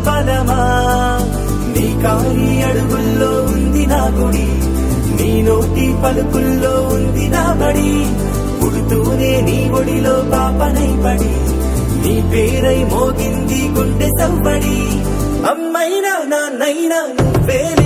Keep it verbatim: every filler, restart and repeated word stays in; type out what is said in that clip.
పదమా నీ కాలి అడుగుల్లో ఉంది నా గుడి నీ నోటి పలుకుల్లో ఉంది నా బడి పుడుతూనే నీ ఒడిలో పాపనై పడి నీ పేరై మోగింది గుండె సవ్వడి అమ్మైనా నాన్నైనా నువ్వేలే